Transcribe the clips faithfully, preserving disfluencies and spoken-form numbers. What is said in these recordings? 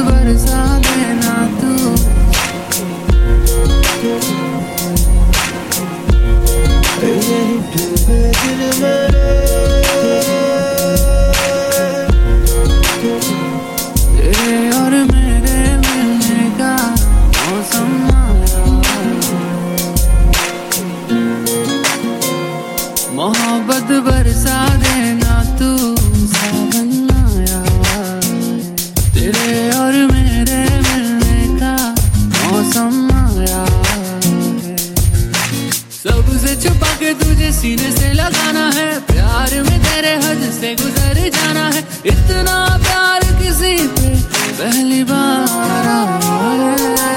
बरसा देना तू। यही डूबे दिल मेरे, तेरे और मेरे मिलने का मौसम आया, मोहब्बत बरसा देना तू, सावन आया। तेरे और मेरे मिलने का मौसम आया, सबसे छुपा के तुझे सीने से लगाना है, प्यार में तेरे हद से गुजर जाना है। इतना प्यार किसी पे पहली बार आया है।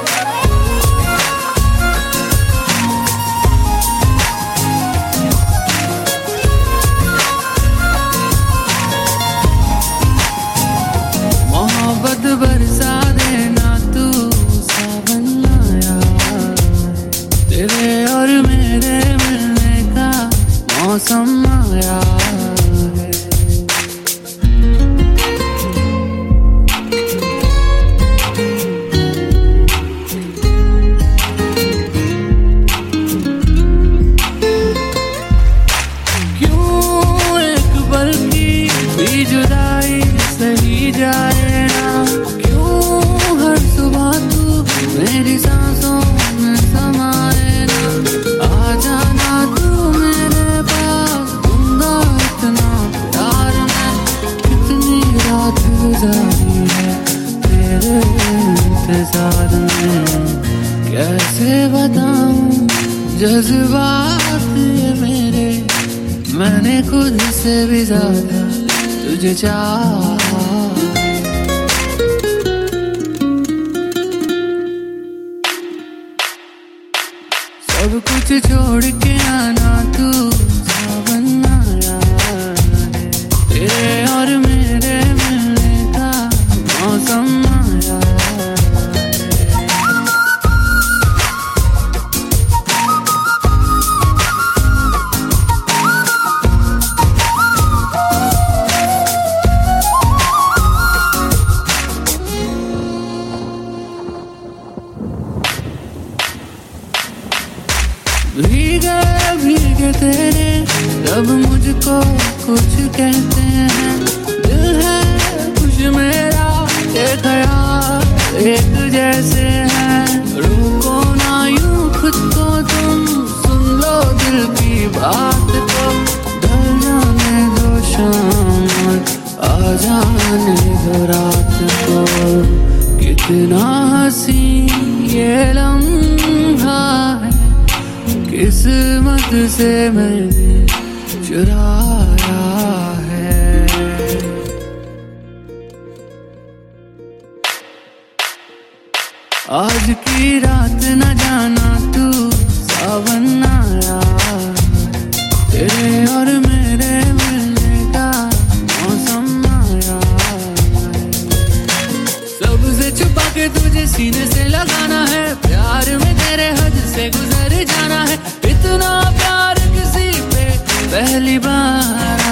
मोहब्बत बरसा देना तू, सावन आया। तेरे और मेरे मिलने का मौसम आया है। क्यों एक पल की भी जुदाई सही जाए ना, क्यों हर सुबह तू मेरी सांसों में समाए ना। आ जाना तू मेरे पास, दूंगा इतना प्यार मैं, कितनी रात गुजारी है तेरे इंतजार में। कैसे बताऊं जज्बात ये मेरे, मैंने खुद से भी ज्यादा तुझे चाहा। सब कुछ छोड़ के आना तू, सावन आया है। तेरे और मेरे मिलने का मौसम आया है। भीगे भीगे तेरे जब मुझको कुछ कहते हैं, दिल है कुछ मेरा, ये ख्याल एक जैसे हैं। रुको ना यूं खुद को तुम, सुन लो दिल की बात को। ढल जाने दो शाम, आ जाने दो रात को। कितना हसीन ये लम्हा है, किस्मत से मैंने चुराया है। आज की रात न जाना तू, सावन आया। तेरे और मेरे मिलने का मौसम आया। सबसे छुपा के तुझे सीने से लगाना है, प्यार में तेरे हद से गुजर जाना है। इतना प्यार किसी पे पहली बार